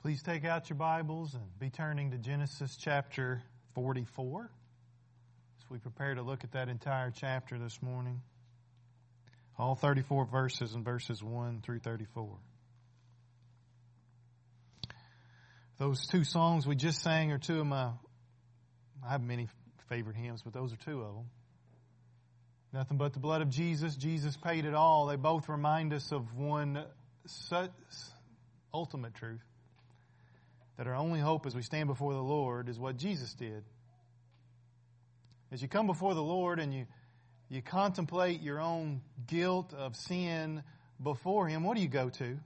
Please take out your Bibles and be turning to Genesis chapter 44 as we prepare to look at that entire chapter this morning. All 34 verses and verses 1 through 34. Those two songs we just sang are two of I have many favorite hymns, but those are two of them. Nothing but the blood of Jesus. Jesus paid it all. They both remind us of one such ultimate truth, that our only hope as we stand before the Lord is what Jesus did. As you come before the Lord and you contemplate your own guilt of sin before Him, what do you go to?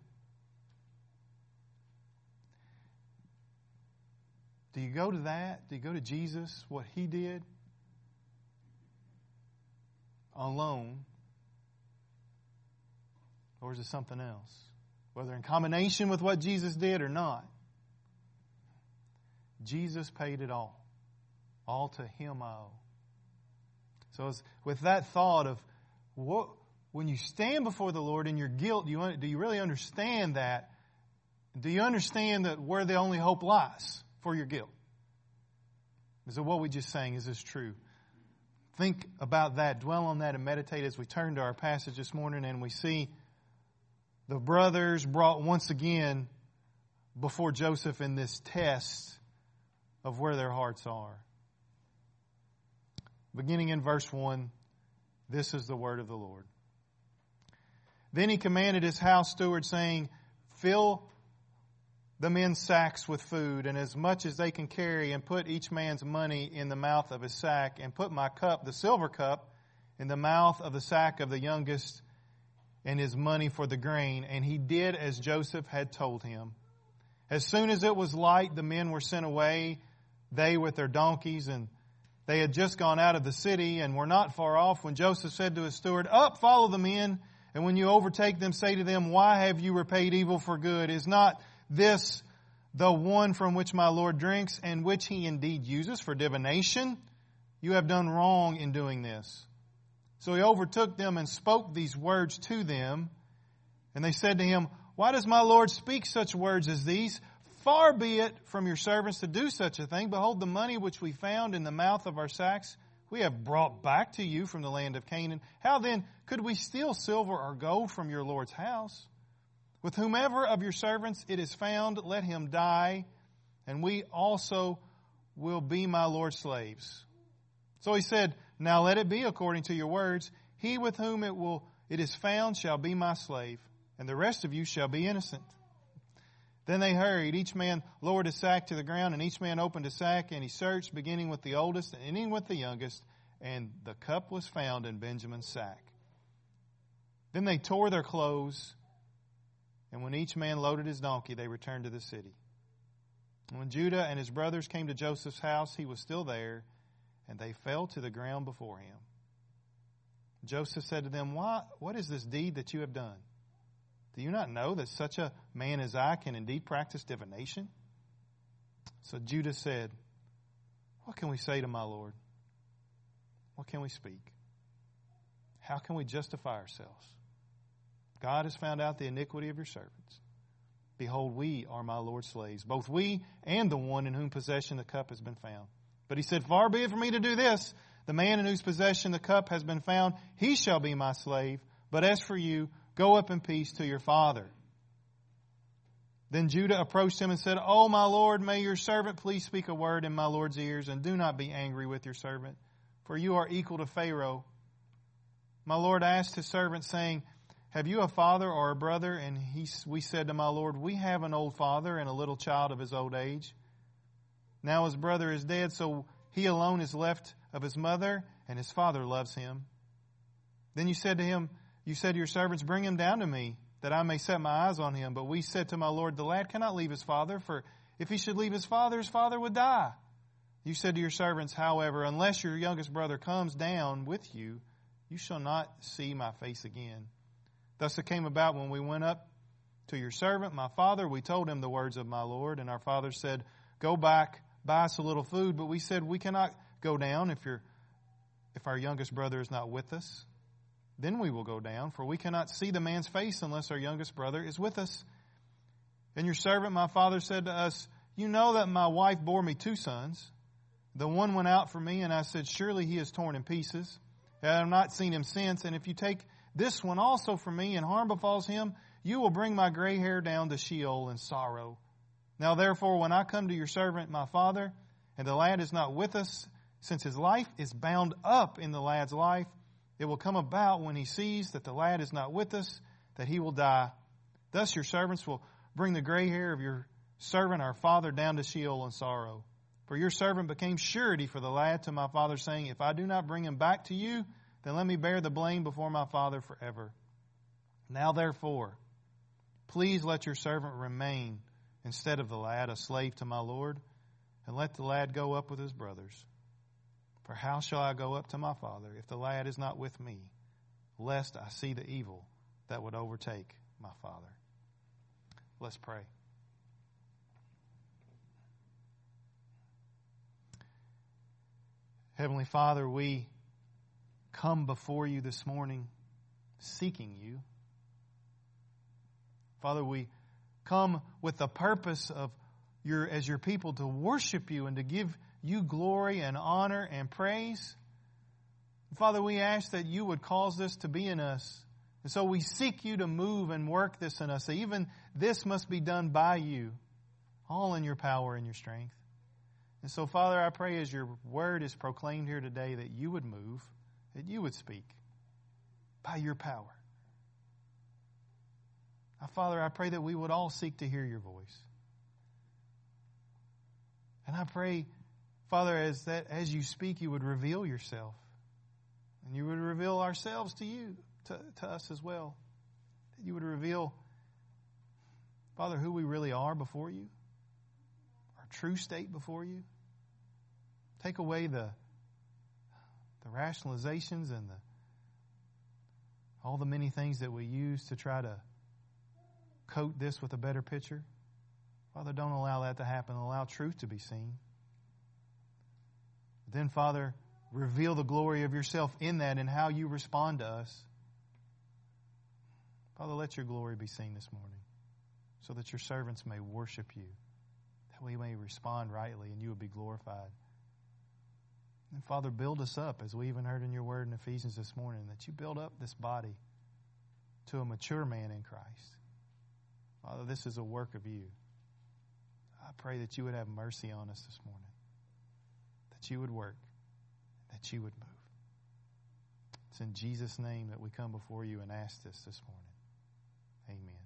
Do you go to that? Do you go to Jesus, what He did alone? Or is it something else? Whether in combination with what Jesus did or not, Jesus paid it all. All to Him I owe. So it's with that thought of when you stand before the Lord in your guilt, do you really understand that? Do you understand that where the only hope lies for your guilt? Is it what we just sang? Is this true? Think about that, dwell on that, and meditate as we turn to our passage this morning and we see the brothers brought once again before Joseph in this test of where their hearts are. Beginning in verse 1, this is the word of the Lord. Then he commanded his house steward, saying, "Fill the men's sacks with food, and as much as they can carry, and put each man's money in the mouth of his sack, and put my cup, the silver cup, in the mouth of the sack of the youngest, and his money for the grain." And he did as Joseph had told him. As soon as it was light, the men were sent away, they with their donkeys, and they had just gone out of the city and were not far off when Joseph said to his steward, "Up, follow the men, and when you overtake them, say to them, 'Why have you repaid evil for good? Is not this the one from which my Lord drinks, and which he indeed uses for divination? You have done wrong in doing this.' So he overtook them and spoke these words to them. And they said to him, 'Why does my Lord speak such words as these? Far be it from your servants to do such a thing. Behold, the money which we found in the mouth of our sacks, we have brought back to you from the land of Canaan. How then could we steal silver or gold from your Lord's house? With whomever of your servants it is found, let him die, and we also will be my Lord's slaves.' So he said, 'Now let it be according to your words. He with whom it is found shall be my slave, and the rest of you shall be innocent.' Then they hurried. Each man lowered his sack to the ground, and each man opened his sack, and he searched, beginning with the oldest and ending with the youngest, and the cup was found in Benjamin's sack. Then they tore their clothes, and when each man loaded his donkey, they returned to the city. And when Judah and his brothers came to Joseph's house, he was still there, and they fell to the ground before him. Joseph said to them, What is this deed that you have done? Do you not know that such a man as I can indeed practice divination?' So Judah said, 'What can we say to my Lord? What can we speak? How can we justify ourselves? God has found out the iniquity of your servants. Behold, we are my Lord's slaves, both we and the one in whom possession the cup has been found.' But he said, 'Far be it from me to do this. The man in whose possession the cup has been found, he shall be my slave. But as for you, go up in peace to your father.' Then Judah approached him and said, 'O my Lord, may your servant please speak a word in my Lord's ears, and do not be angry with your servant, for you are equal to Pharaoh.' My Lord asked his servant, saying, 'Have you a father or a brother?' And we said to my Lord, 'We have an old father and a little child of his old age. Now his brother is dead, so he alone is left of his mother, and his father loves him.' Then you said to your servants, 'Bring him down to me, that I may set my eyes on him.' But we said to my Lord, 'The lad cannot leave his father, for if he should leave his father would die.' You said to your servants, however, 'Unless your youngest brother comes down with you, you shall not see my face again.' Thus it came about when we went up to your servant, my father, we told him the words of my Lord. And our father said, 'Go back, buy us a little food.' But we said, 'We cannot go down if our youngest brother is not with us. Then we will go down, for we cannot see the man's face unless our youngest brother is with us.' And your servant, my father, said to us, you know that my wife bore me 2 sons. The one went out for me, and I said, surely he is torn in pieces. And I have not seen him since. And if you take this one also from me, and harm befalls him, you will bring my gray hair down to Sheol in sorrow. Now therefore, when I come to your servant, my father, and the lad is not with us, since his life is bound up in the lad's life, it will come about when he sees that the lad is not with us, that he will die. Thus your servants will bring the gray hair of your servant, our father, down to Sheol in sorrow. For your servant became surety for the lad to my father, saying, if I do not bring him back to you, then let me bear the blame before my father forever. Now therefore, please let your servant remain instead of the lad, a slave to my Lord, and let the lad go up with his brothers. For how shall I go up to my father if the lad is not with me, lest I see the evil that would overtake my father? Let's pray. Heavenly Father, we come before you this morning seeking you. Father, we come with the purpose of as your people to worship you and to give you glory and honor and praise. Father, we ask that you would cause this to be in us. And so we seek you to move and work this in us. So even this must be done by you, all in your power and your strength. And so, Father, I pray as your word is proclaimed here today that you would move, that you would speak by your power. Now, Father, I pray that we would all seek to hear your voice. And I pray, Father, as you speak, you would reveal yourself. And you would reveal ourselves to you, to us as well. That you would reveal, Father, who we really are before you. Our true state before you. Take away the rationalizations and all the many things that we use to try to coat this with a better picture. Father, don't allow that to happen. Allow truth to be seen. Then, Father, reveal the glory of yourself in that and how you respond to us. Father, let your glory be seen this morning so that your servants may worship you, that we may respond rightly and you would be glorified. And Father, build us up, as we even heard in your word in Ephesians this morning, that you build up this body to a mature man in Christ. Father, this is a work of you. I pray that you would have mercy on us this morning, that you would work, that you would move. It's in Jesus' name that we come before you and ask this morning. Amen.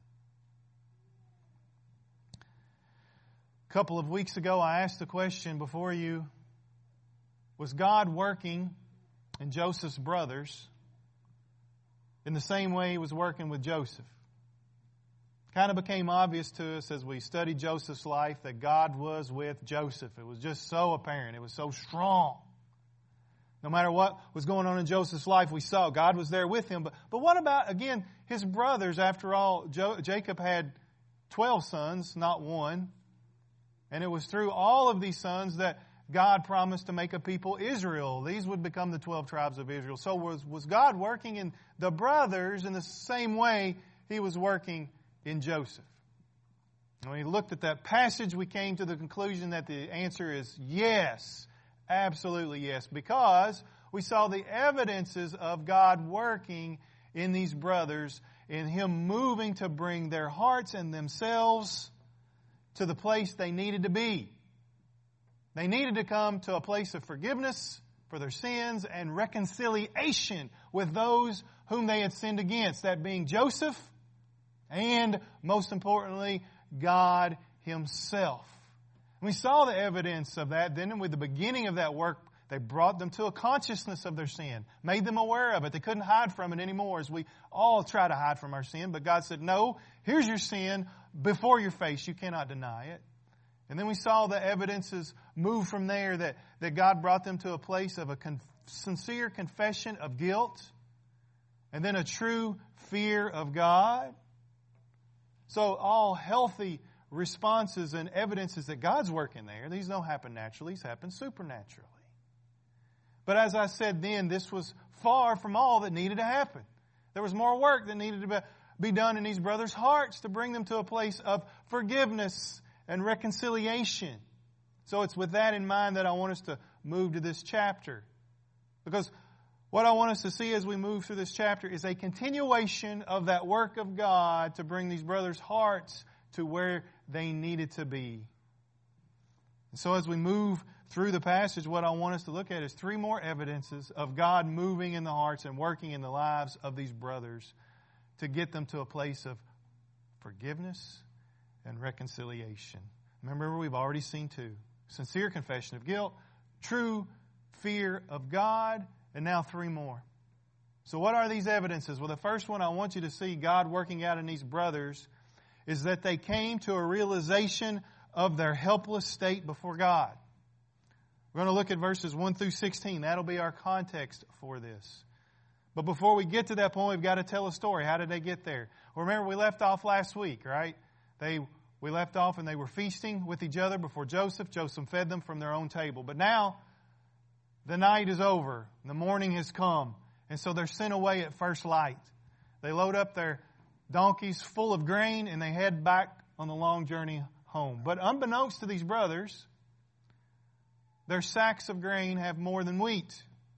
A couple of weeks ago, I asked the question before you, was God working in Joseph's brothers in the same way he was working with Joseph? Kind of became obvious to us as we studied Joseph's life that God was with Joseph. It was just so apparent. It was so strong. No matter what was going on in Joseph's life, we saw God was there with him. But what about, again, his brothers? After all, Jacob had 12 sons, not one. And it was through all of these sons that God promised to make a people, Israel. These would become the 12 tribes of Israel. So was God working in the brothers in the same way he was working in Joseph? When we looked at that passage, we came to the conclusion that the answer is yes. Absolutely yes. Because we saw the evidences of God working in these brothers, in him moving to bring their hearts and themselves to the place they needed to be. They needed to come to a place of forgiveness for their sins and reconciliation with those whom they had sinned against, that being Joseph and, most importantly, God himself. We saw the evidence of that. Then with the beginning of that work, they brought them to a consciousness of their sin, made them aware of it. They couldn't hide from it anymore, as we all try to hide from our sin. But God said, no, here's your sin before your face. You cannot deny it. And then we saw the evidences move from there, that God brought them to a place of a sincere confession of guilt, and then a true fear of God. So all healthy responses and evidences that God's working there, these don't happen naturally, these happen supernaturally. But as I said then, this was far from all that needed to happen. There was more work that needed to be be done in these brothers' hearts to bring them to a place of forgiveness and reconciliation. So it's with that in mind that I want us to move to this chapter. Because what I want us to see as we move through this chapter is a continuation of that work of God to bring these brothers' hearts to where they needed to be. And so as we move through the passage, what I want us to look at is 3 more evidences of God moving in the hearts and working in the lives of these brothers to get them to a place of forgiveness and reconciliation. Remember, we've already seen 2. Sincere confession of guilt, true fear of God, and now 3 more. So what are these evidences? Well, the first one I want you to see God working out in these brothers is that they came to a realization of their helpless state before God. We're going to look at verses 1 through 16. That'll be our context for this. But before we get to that point, we've got to tell a story. How did they get there? Well, remember, we left off last week, right? We left off and they were feasting with each other before Joseph. Joseph fed them from their own table. But now, the night is over. The morning has come. And so they're sent away at first light. They load up their donkeys full of grain and they head back on the long journey home. But unbeknownst to these brothers, their sacks of grain have more than wheat.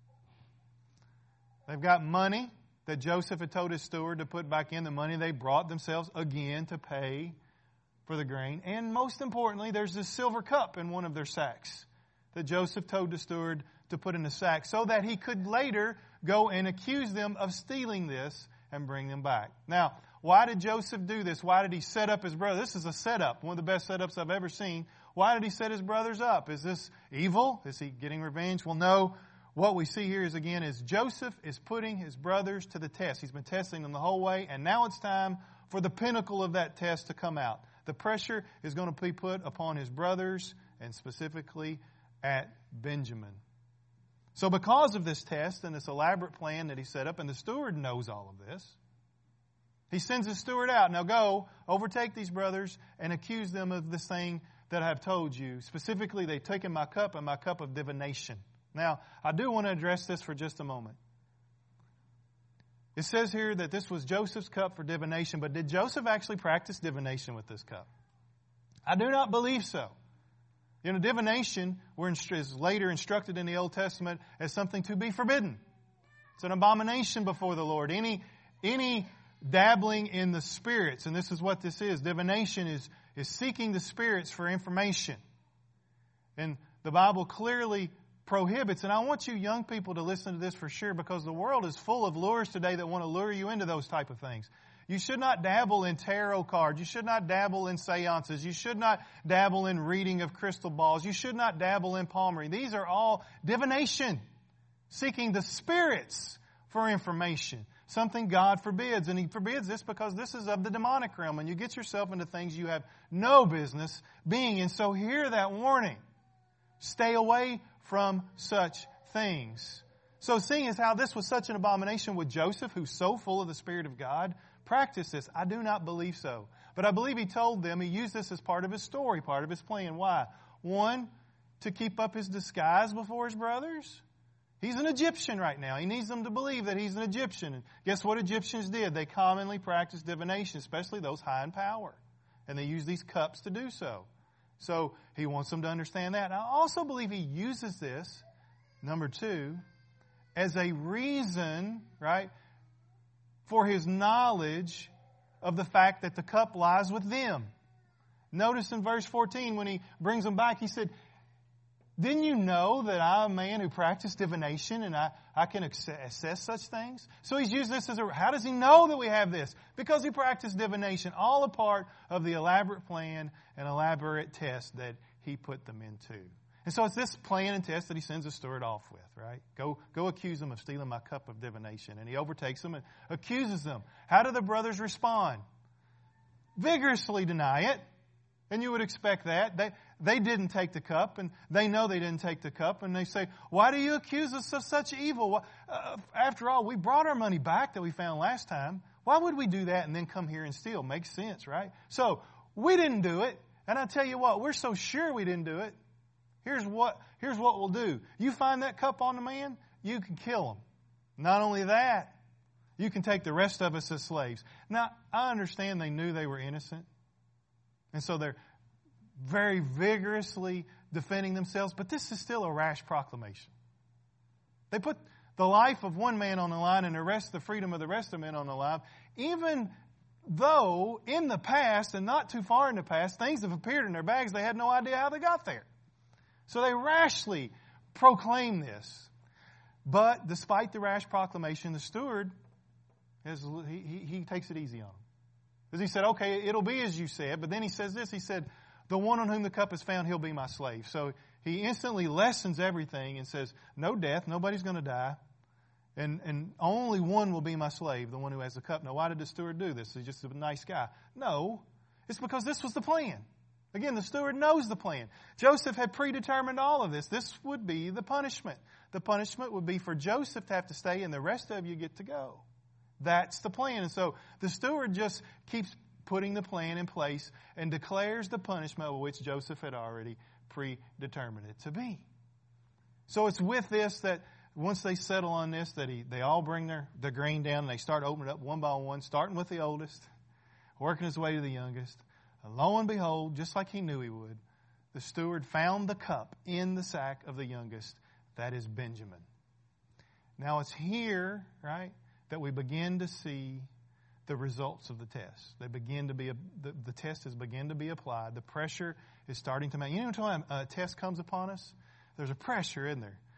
They've got money that Joseph had told his steward to put back in, the money they brought themselves again to pay for the grain. And most importantly, there's this silver cup in one of their sacks that Joseph told the steward to put in the sack so that he could later go and accuse them of stealing this and bring them back. Now, why did Joseph do this? Why did he set up his brother? This is a setup, one of the best setups I've ever seen. Why did he set his brothers up? Is this evil? Is he getting revenge? Well, no. What we see here is Joseph is putting his brothers to the test. He's been testing them the whole way, and now it's time for the pinnacle of that test to come out. The pressure is going to be put upon his brothers, and specifically at Benjamin. So because of this test and this elaborate plan that he set up, and the steward knows all of this, he sends his steward out. Now go, overtake these brothers, and accuse them of this thing that I have told you. Specifically, they've taken my cup and my cup of divination. Now, I do want to address this for just a moment. It says here that this was Joseph's cup for divination, but did Joseph actually practice divination with this cup? I do not believe so. You know, divination is later instructed in the Old Testament as something to be forbidden. It's an abomination before the Lord. Any dabbling in the spirits, and this is what this is. Divination is seeking the spirits for information. And the Bible clearly prohibits, and I want you young people to listen to this for sure, because the world is full of lures today that want to lure you into those type of things. You should not dabble in tarot cards. You should not dabble in seances. You should not dabble in reading of crystal balls. You should not dabble in palmistry. These are all divination, seeking the spirits for information. Something God forbids. And He forbids this because this is of the demonic realm, and you get yourself into things you have no business being in. So hear that warning. Stay away from such things. So seeing as how this was such an abomination with Joseph, who's so full of the Spirit of God, practice this. I do not believe so. But I believe he told them, he used this as part of his story, part of his plan. Why? 1, to keep up his disguise before his brothers. He's an Egyptian right now. He needs them to believe that he's an Egyptian. And guess what Egyptians did? They commonly practiced divination, especially those high in power. And they used these cups to do so. So he wants them to understand that. I also believe he uses this, number 2, as a reason, right, for his knowledge of the fact that the cup lies with them. Notice in verse 14 when he brings them back, he said, didn't you know that I'm a man who practiced divination and I can assess such things? So he's used this as how does he know that we have this? Because he practiced divination, all a part of the elaborate plan and elaborate test that he put them into. And so it's this plan and test that he sends a steward off with, right? Go accuse them of stealing my cup of divination. And he overtakes them and accuses them. How do the brothers respond? Vigorously deny it. And you would expect that. They didn't take the cup, and they know they didn't take the cup, and they say, why do you accuse us of such evil? After all, we brought our money back that we found last time. Why would we do that and then come here and steal? Makes sense, right? So, we didn't do it, and I tell you what, we're so sure we didn't do it. Here's what we'll do. You find that cup on the man, you can kill him. Not only that, You can take the rest of us as slaves. Now, I understand they knew they were innocent. And so they're very vigorously defending themselves. But this is still a rash proclamation. They put the life of one man on the line and the freedom of the rest of the men on the line. Even though in the past, and not too far in the past, things have appeared in their bags, they had no idea how they got there. So they rashly proclaim this. But despite the rash proclamation, the steward, he takes it easy on them. Because he said, okay, it'll be as you said. But then he says this, he said, the one on whom the cup is found, he'll be my slave. So he instantly lessens everything and says, no death, nobody's going to die. And only one will be my slave, the one who has the cup. Now, why did the steward do this? He's just a nice guy. No, it's because this was the plan. Again, the steward knows the plan. Joseph had predetermined all of this. This would be the punishment. The punishment would be for Joseph to have to stay and the rest of you get to go. That's the plan. And so the steward just keeps putting the plan in place and declares the punishment of which Joseph had already predetermined it to be. So it's with this that once they settle on this, that they all bring their grain down and they start opening it up one by one, starting with the oldest, working his way to the youngest. And lo and behold, just like he knew he would, the steward found the cup in the sack of the youngest. That is Benjamin. Now it's here, right, that we begin to see the results of the test. They begin to be the test has begun to be applied. The pressure is starting to mount. You know, when a test comes upon us, there's a pressure, isn't there?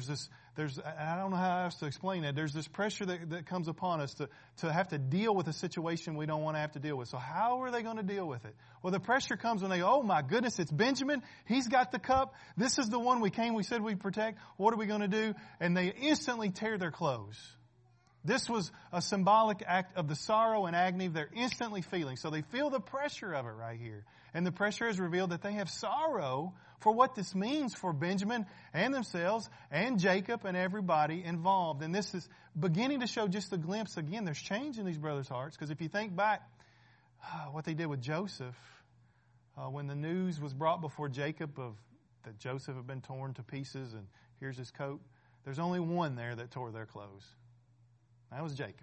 I don't know how else to explain it. There's this pressure that comes upon us to have to deal with a situation we don't want to have to deal with. So how are they going to deal with it? Well, the pressure comes when they go, oh my goodness, it's Benjamin. He's got the cup. This is the one we said we'd protect. What are we going to do? And they instantly tear their clothes. This was a symbolic act of the sorrow and agony they're instantly feeling. So they feel the pressure of it right here. And the pressure has revealed that they have sorrow for what this means for Benjamin and themselves and Jacob and everybody involved. And this is beginning to show just a glimpse. Again, there's change in these brothers' hearts. Because if you think back what they did with Joseph, when the news was brought before Jacob that Joseph had been torn to pieces and here's his coat, there's only one there that tore their clothes. That was Jacob.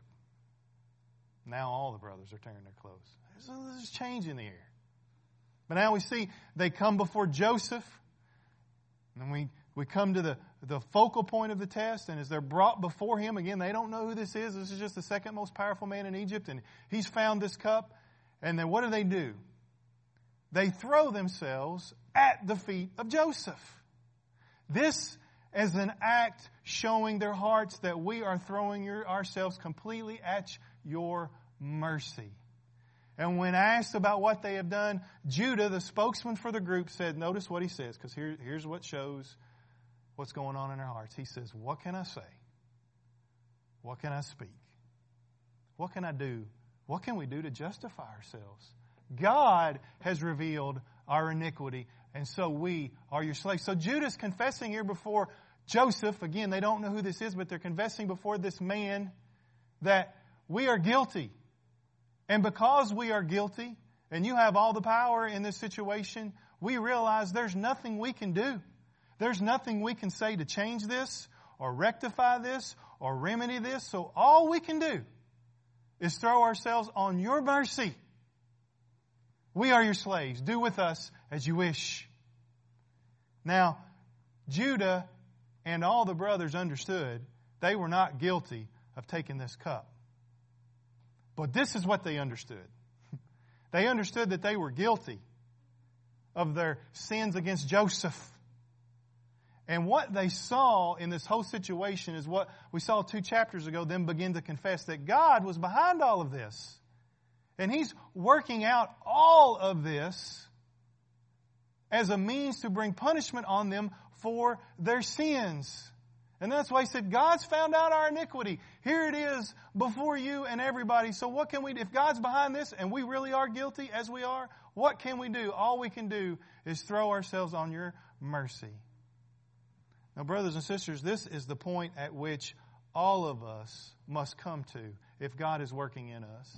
Now all the brothers are tearing their clothes. There's change in the air. But now we see they come before Joseph. And we come to the focal point of the test. And as they're brought before him, again, they don't know who this is. This is just the second most powerful man in Egypt. And he's found this cup. And then what do? They throw themselves at the feet of Joseph. This as an act showing their hearts that we are throwing ourselves completely at your mercy. And when asked about what they have done, Judah, the spokesman for the group, said, notice what he says, because here's what shows what's going on in their hearts. He says, what can I say? What can I speak? What can I do? What can we do to justify ourselves? God has revealed our iniquity, and so we are your slaves. So Judah's confessing here before Joseph. Again, they don't know who this is, but they're confessing before this man that we are guilty. And because we are guilty, and you have all the power in this situation, we realize there's nothing we can do. There's nothing we can say to change this, or rectify this, or remedy this. So all we can do is throw ourselves on your mercy. We are your slaves. Do with us as you wish. Now, Judah and all the brothers understood they were not guilty of taking this cup. But this is what they understood. They understood that they were guilty of their sins against Joseph. And what they saw in this whole situation is what we saw 2 chapters ago, them begin to confess that God was behind all of this. And He's working out all of this as a means to bring punishment on them for their sins. And that's why He said, God's found out our iniquity. Here it is before you and everybody. So what can we do? If God's behind this and we really are guilty as we are, what can we do? All we can do is throw ourselves on your mercy. Now, brothers and sisters, this is the point at which all of us must come to if God is working in us.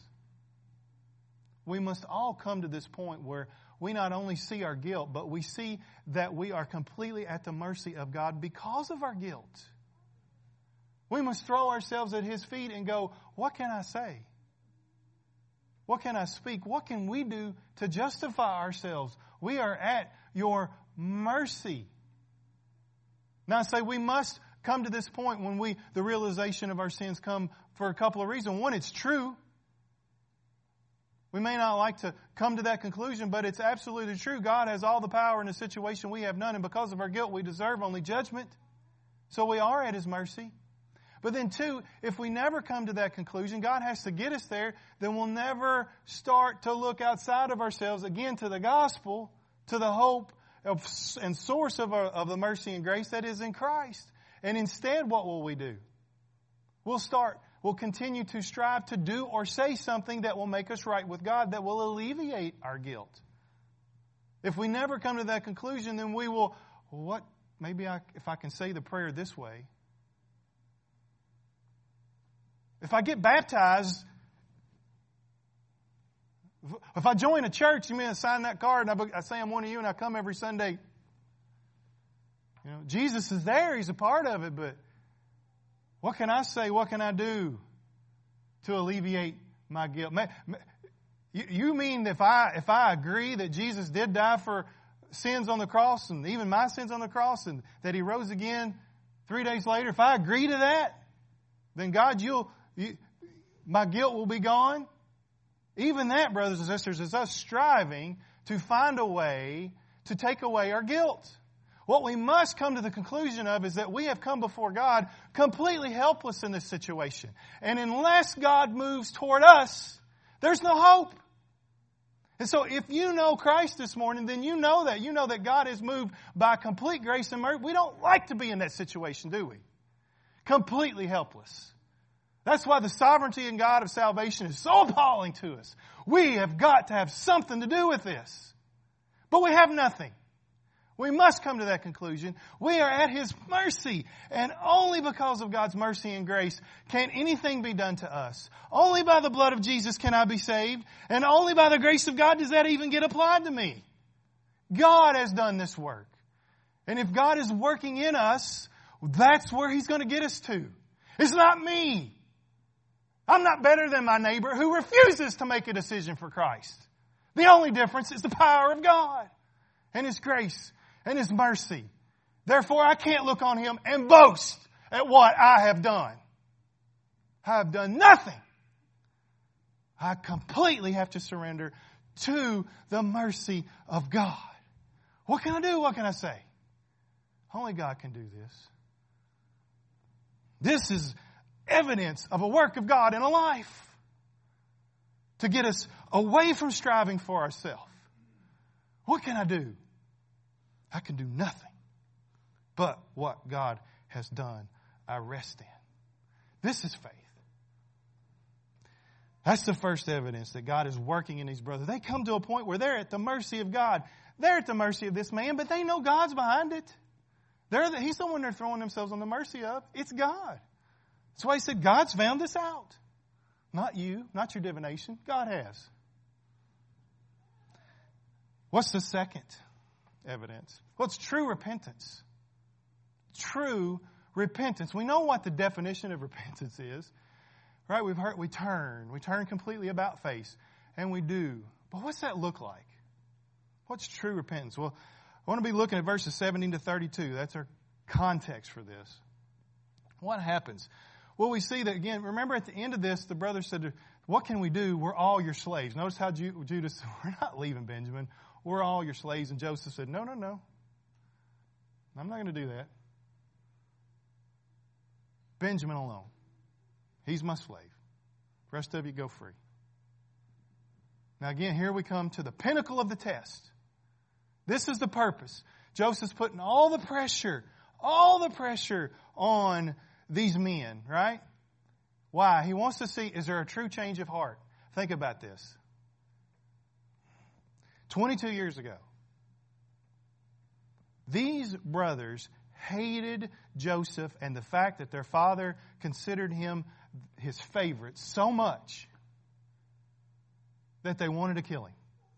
We must all come to this point where we not only see our guilt, but we see that we are completely at the mercy of God because of our guilt. We must throw ourselves at His feet and go, what can I say? What can I speak? What can we do to justify ourselves? We are at your mercy. Now I say we must come to this point when the realization of our sins come for a couple of reasons. One, it's true. We may not like to come to that conclusion, but it's absolutely true. God has all the power in a situation we have none, and because of our guilt, we deserve only judgment. So we are at His mercy. But then two, if we never come to that conclusion, God has to get us there, then we'll never start to look outside of ourselves, again, to the gospel, to the hope and source of the mercy and grace that is in Christ. And instead, what will we do? We'll continue to strive to do or say something that will make us right with God, that will alleviate our guilt. If we never come to that conclusion, then we will, if I can say the prayer this way. If I get baptized, if I join a church, you mean I sign that card and I say I'm one of you and I come every Sunday. You know, Jesus is there. He's a part of it. But what can I say? What can I do to alleviate my guilt? You mean if I agree that Jesus did die for sins on the cross and even my sins on the cross and that He rose again 3 days later, if I agree to that, then God, my guilt will be gone? Even that, brothers and sisters, is us striving to find a way to take away our guilt. What we must come to the conclusion of is that we have come before God completely helpless in this situation. And unless God moves toward us, there's no hope. And so if you know Christ this morning, then you know that. You know that God has moved by complete grace and mercy. We don't like to be in that situation, do we? Completely helpless. That's why the sovereignty in God of salvation is so appalling to us. We have got to have something to do with this. But we have nothing. We must come to that conclusion. We are at His mercy. And only because of God's mercy and grace can anything be done to us. Only by the blood of Jesus can I be saved. And only by the grace of God does that even get applied to me. God has done this work. And if God is working in us, that's where He's going to get us to. It's not me. I'm not better than my neighbor who refuses to make a decision for Christ. The only difference is the power of God and His grace and His mercy. Therefore, I can't look on Him and boast at what I have done. I have done nothing. I completely have to surrender to the mercy of God. What can I do? What can I say? Only God can do this. This is evidence of a work of God in a life to get us away from striving for ourselves. What can I do? I can do nothing but what God has done. I rest in. This is faith. That's the first evidence that God is working in these brothers. They come to a point where they're at the mercy of God. They're at the mercy of this man, but they know God's behind it. He's the one they're throwing themselves on the mercy of. It's God. That's why He said, God's found this out. Not you, not your divination. God has. What's the second evidence? Well, it's true repentance. True repentance. We know what the definition of repentance is. Right? We've heard we turn completely about face, and we do. But what's that look like? What's true repentance? Well, I want to be looking at verses 17 to 32. That's our context for this. What happens? Well, we see that again. Remember at the end of this, the brothers said, what can we do? We're all your slaves. Notice how Judah said, we're not leaving Benjamin. We're all your slaves. And Joseph said, no. I'm not going to do that. Benjamin alone. He's my slave. The rest of you go free. Now again, here we come to the pinnacle of the test. This is the purpose. Joseph's putting all the pressure on these men, right? Why? He wants to see, is there a true change of heart? Think about this. 22 years ago, these brothers hated Joseph and the fact that their father considered him his favorite so much that they wanted to kill him.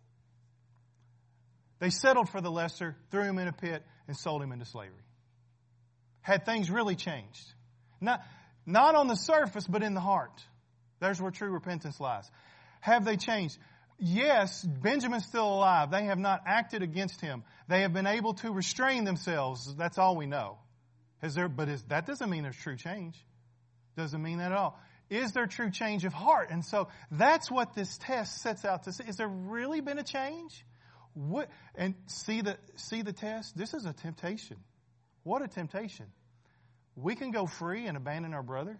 They settled for the lesser, threw him in a pit, and sold him into slavery. Had things really changed? Now, Not on the surface, but in the heart. There's where true repentance lies. Have they changed? Yes, Benjamin's still alive. They have not acted against him. They have been able to restrain themselves. That's all we know. That doesn't mean there's true change. Doesn't mean that at all. Is there true change of heart? And so that's what this test sets out to see. Has there really been a change? And see the test? This is a temptation. What a temptation. We can go free and abandon our brother.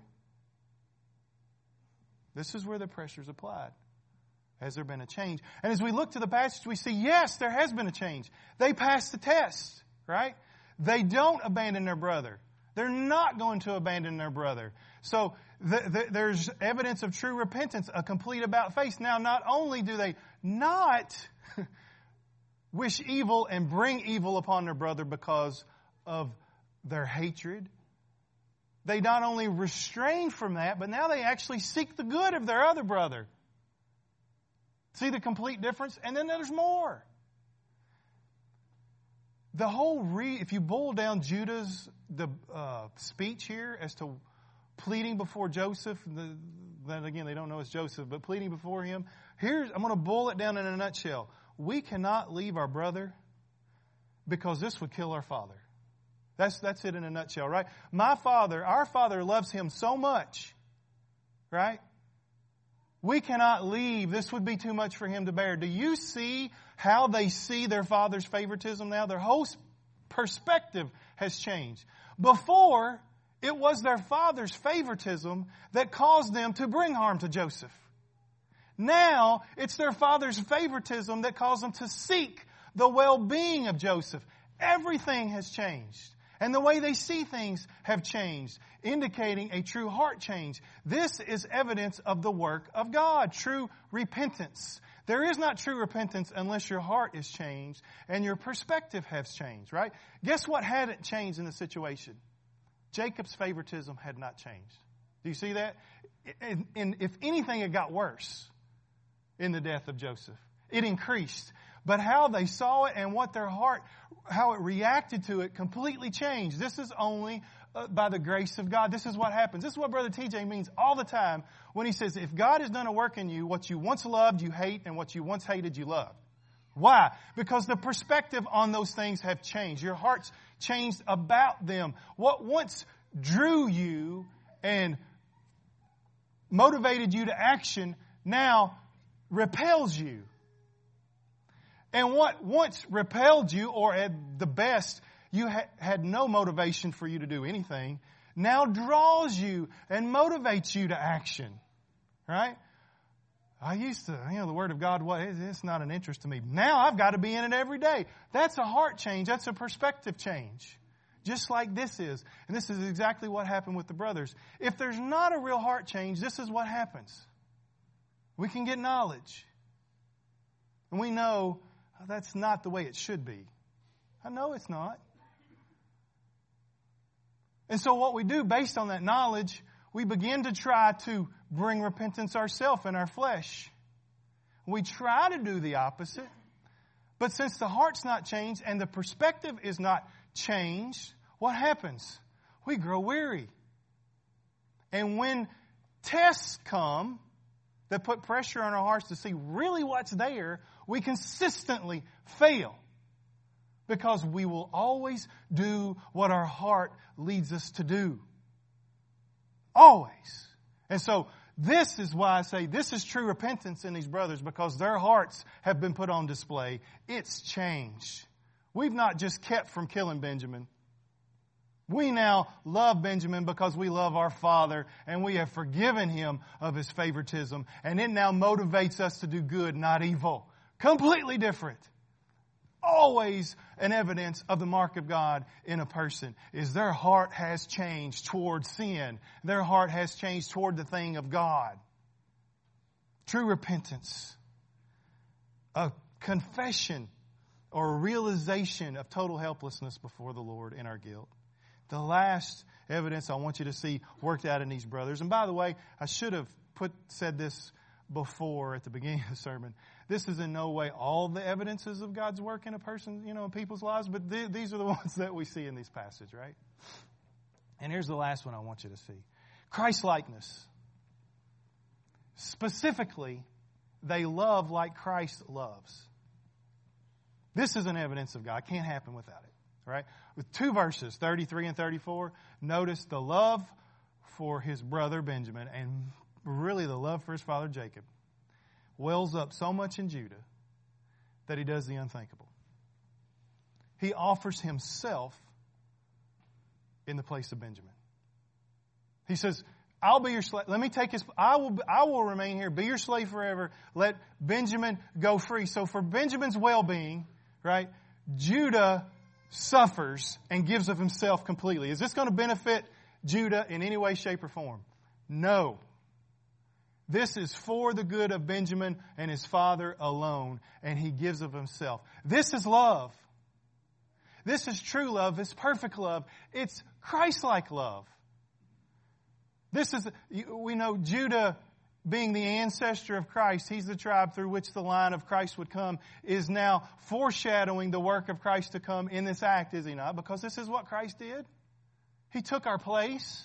This is where the pressure is applied. Has there been a change? And as we look to the passage, we see, yes, there has been a change. They passed the test, right? They don't abandon their brother. They're not going to abandon their brother. So there's evidence of true repentance, a complete about face. Now, not only do they not wish evil and bring evil upon their brother because of their hatred, they not only restrain from that, but now they actually seek the good of their other brother. See the complete difference? And then there's more. If you boil down Judah's speech here as to pleading before Joseph, then again they don't know it's Joseph, but pleading before him. I'm going to boil it down in a nutshell. We cannot leave our brother because this would kill our father. That's it in a nutshell, right? Our father loves him so much, right? We cannot leave. This would be too much for him to bear. Do you see how they see their father's favoritism now? Their whole perspective has changed. Before, it was their father's favoritism that caused them to bring harm to Joseph. Now, it's their father's favoritism that caused them to seek the well-being of Joseph. Everything has changed. And the way they see things have changed, indicating a true heart change. This is evidence of the work of God, true repentance. There is not true repentance unless your heart is changed and your perspective has changed, right? Guess what hadn't changed in the situation? Jacob's favoritism had not changed. Do you see that? And if anything, it got worse in the death of Joseph. It increased. But how they saw it and what their heart, how it reacted to it completely changed. This is only by the grace of God. This is what happens. This is what Brother TJ means all the time when he says, if God has done a work in you, what you once loved, you hate, and what you once hated, you love. Why? Because the perspective on those things have changed. Your heart's changed about them. What once drew you and motivated you to action now repels you. And what once repelled you, or at the best, you had no motivation for you to do anything, now draws you and motivates you to action. Right? I used to, the Word of God, it's not an interest to me. Now I've got to be in it every day. That's a heart change. That's a perspective change. Just like this is. And this is exactly what happened with the brothers. If there's not a real heart change, this is what happens. We can get knowledge. And we know that's not the way it should be. I know it's not. And so what we do based on that knowledge, we begin to try to bring repentance ourselves in our flesh. We try to do the opposite. But since the heart's not changed and the perspective is not changed, what happens? We grow weary. And when tests come that put pressure on our hearts to see really what's there, we consistently fail because we will always do what our heart leads us to do. Always. And so this is why I say this is true repentance in these brothers, because their hearts have been put on display. It's changed. We've not just kept from killing Benjamin. We now love Benjamin because we love our father and we have forgiven him of his favoritism. And it now motivates us to do good, not evil. Completely different. Always an evidence of the mark of God in a person is their heart has changed toward sin. Their heart has changed toward the thing of God. True repentance. A confession or a realization of total helplessness before the Lord in our guilt. The last evidence I want you to see worked out in these brothers. And by the way, I should have said this before at the beginning of the sermon. This is in no way all the evidences of God's work in a person, in people's lives, but these are the ones that we see in these passages, right? And here's the last one I want you to see. Christ-likeness. Specifically, they love like Christ loves. This is an evidence of God. It can't happen without it. Right? With 2 verses, 33 and 34, notice the love for his brother Benjamin and really the love for his father Jacob wells up so much in Judah that he does the unthinkable. He offers himself in the place of Benjamin. He says, I'll be your slave. Let me take his, I will remain here, be your slave forever. Let Benjamin go free. So for Benjamin's well-being, right, Judah suffers and gives of himself completely. Is this going to benefit Judah in any way, shape, or form? No. This is for the good of Benjamin and his father alone, and he gives of himself. This is love. This is true love. It's perfect love. It's Christ-like love. This is, we know Judah being the ancestor of Christ, he's the tribe through which the line of Christ would come, is now foreshadowing the work of Christ to come in this act, is he not? Because this is what Christ did. He took our place.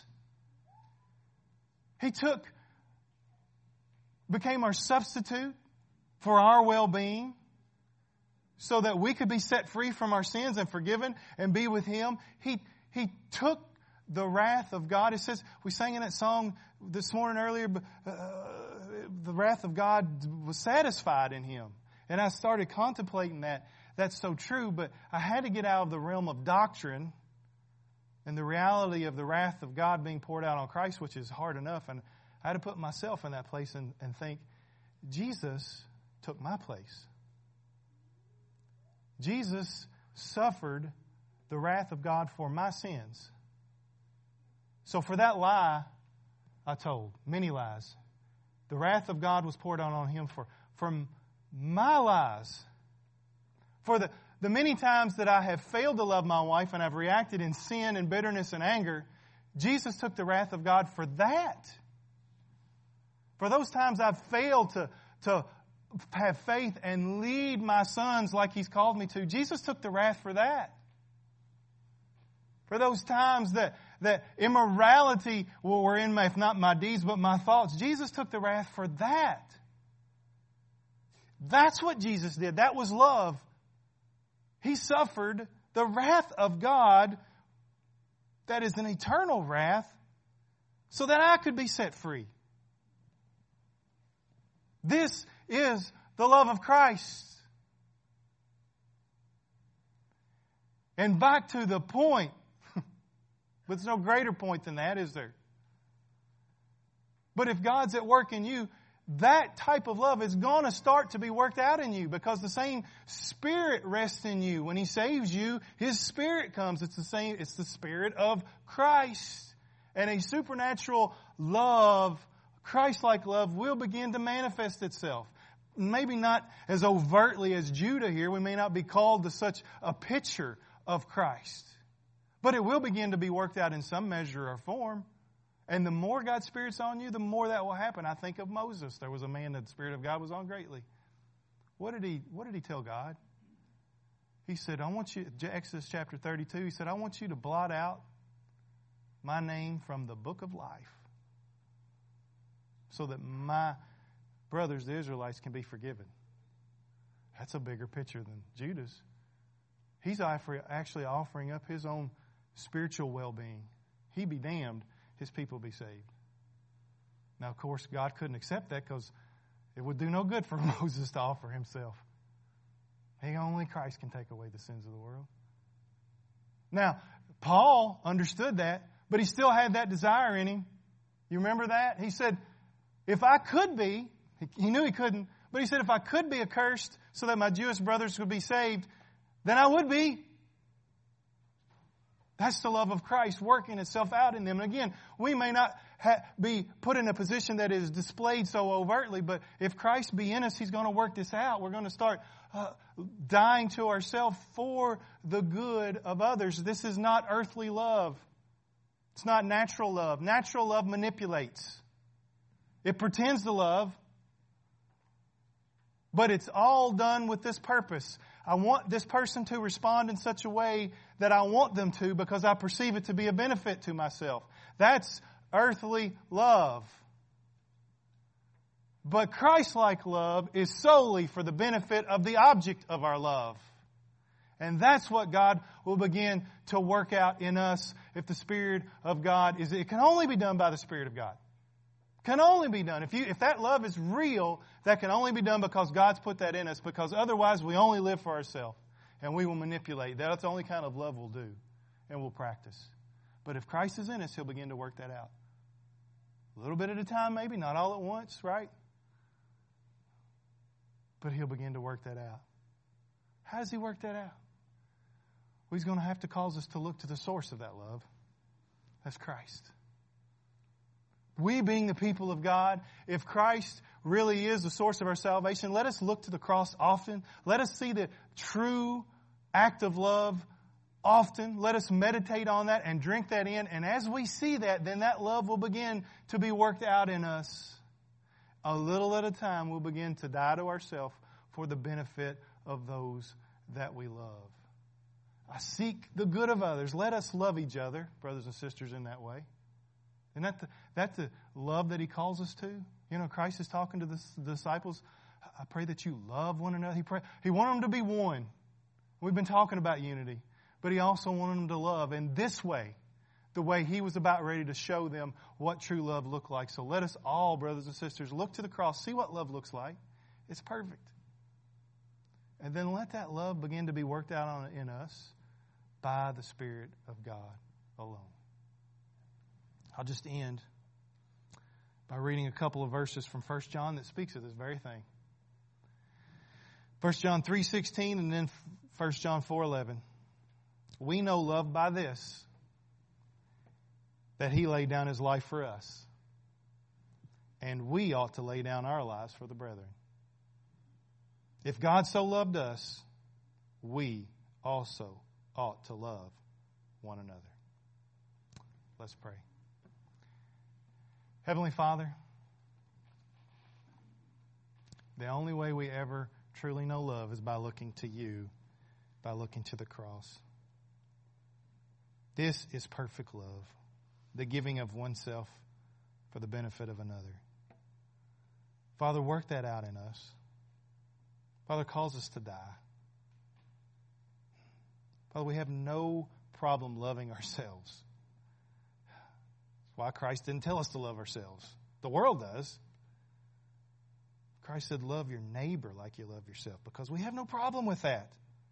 He became our substitute for our well-being so that we could be set free from our sins and forgiven and be with him. He took the wrath of God. It says, we sang in that song this morning earlier, the wrath of God was satisfied in him. And I started contemplating that. That's so true, but I had to get out of the realm of doctrine and the reality of the wrath of God being poured out on Christ, which is hard enough. And I had to put myself in that place and think, Jesus took my place. Jesus suffered the wrath of God for my sins. So for that lie I told, many lies, the wrath of God was poured out on him for my lies. For the many times that I have failed to love my wife and I've reacted in sin and bitterness and anger, Jesus took the wrath of God for that. For those times I've failed to have faith and lead my sons like he's called me to, Jesus took the wrath for that. For those times that immorality were in my, if not my deeds, but my thoughts, Jesus took the wrath for that. That's what Jesus did. That was love. He suffered the wrath of God that is an eternal wrath so that I could be set free. This is the love of Christ. And back to the point, but there's no greater point than that, is there? But if God's at work in you, that type of love is going to start to be worked out in you because the same Spirit rests in you. When He saves you, His Spirit comes. It's the Spirit of Christ. And a supernatural love, Christ-like love, will begin to manifest itself. Maybe not as overtly as Judah here. We may not be called to such a picture of Christ. But it will begin to be worked out in some measure or form. And the more God's Spirit's on you, the more that will happen. I think of Moses. There was a man that the Spirit of God was on greatly. What did he tell God? He said, I want you, Exodus chapter 32, he said, I want you to blot out my name from the book of life so that my brothers, the Israelites, can be forgiven. That's a bigger picture than Judah's. He's actually offering up his own spiritual well-being. He be damned, his people be saved. Now, of course, God couldn't accept that because it would do no good for Moses to offer himself. Only Christ can take away the sins of the world. Now, Paul understood that, but he still had that desire in him. You remember that? He said, if I could be, he knew he couldn't, but he said, if I could be accursed so that my Jewish brothers would be saved, then I would be. That's the love of Christ working itself out in them. And again, we may not be put in a position that is displayed so overtly, but if Christ be in us, He's going to work this out. We're going to start dying to ourselves for the good of others. This is not earthly love. It's not natural love. Natural love manipulates. It pretends to love, but it's all done with this purpose. I want this person to respond in such a way that I want them to because I perceive it to be a benefit to myself. That's earthly love. But Christ-like love is solely for the benefit of the object of our love. And that's what God will begin to work out in us if the Spirit of God is. It can only be done by the Spirit of God. Can only be done. If that love is real, that can only be done because God's put that in us, because otherwise we only live for ourselves and we will manipulate. That's the only kind of love we'll do and we'll practice. But if Christ is in us, He'll begin to work that out. A little bit at a time, maybe, not all at once, right? But He'll begin to work that out. How does He work that out? Well, He's going to have to cause us to look to the source of that love. That's Christ. We being the people of God, if Christ really is the source of our salvation, let us look to the cross often. Let us see the true act of love often. Let us meditate on that and drink that in. And as we see that, then that love will begin to be worked out in us. A little at a time, we'll begin to die to ourselves for the benefit of those that we love. I seek the good of others. Let us love each other, brothers and sisters, in that way. Isn't that the love that He calls us to? You know, Christ is talking to the disciples. I pray that you love one another. He wanted them to be one. We've been talking about unity. But He also wanted them to love in this way, the way He was about ready to show them what true love looked like. So let us all, brothers and sisters, look to the cross, see what love looks like. It's perfect. And then let that love begin to be worked out in us by the Spirit of God alone. I'll just end by reading a couple of verses from 1 John that speaks of this very thing. 1 John 3:16 and then 1 John 4:11. We know love by this, that He laid down His life for us. And we ought to lay down our lives for the brethren. If God so loved us, we also ought to love one another. Let's pray. Heavenly Father, the only way we ever truly know love is by looking to You, by looking to the cross. This is perfect love, the giving of oneself for the benefit of another. Father, work that out in us. Father, cause us to die. Father, we have no problem loving ourselves. That's why Christ didn't tell us to love ourselves. The world does. Christ said, love your neighbor like you love yourself, because we have no problem with that.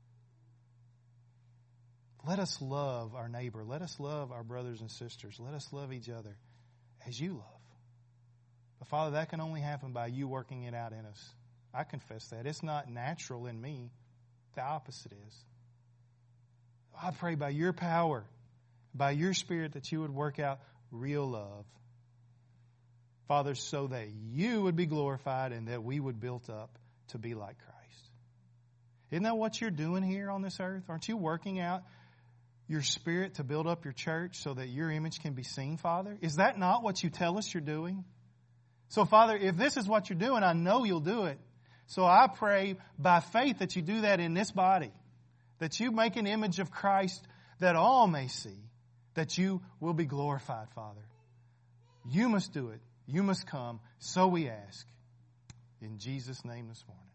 Let us love our neighbor. Let us love our brothers and sisters. Let us love each other as You love. But Father, that can only happen by You working it out in us. I confess that. It's not natural in me. The opposite is. I pray by Your power, by Your Spirit, that You would work out real love. Father, so that You would be glorified and that we would build up to be like Christ. Isn't that what You're doing here on this earth? Aren't You working out Your Spirit to build up Your church so that Your image can be seen, Father? Is that not what You tell us You're doing? So, Father, if this is what You're doing, I know You'll do it. So I pray by faith that You do that in this body, that You make an image of Christ that all may see, that You will be glorified, Father. You must do it. You must come. So we ask. In Jesus' name this morning.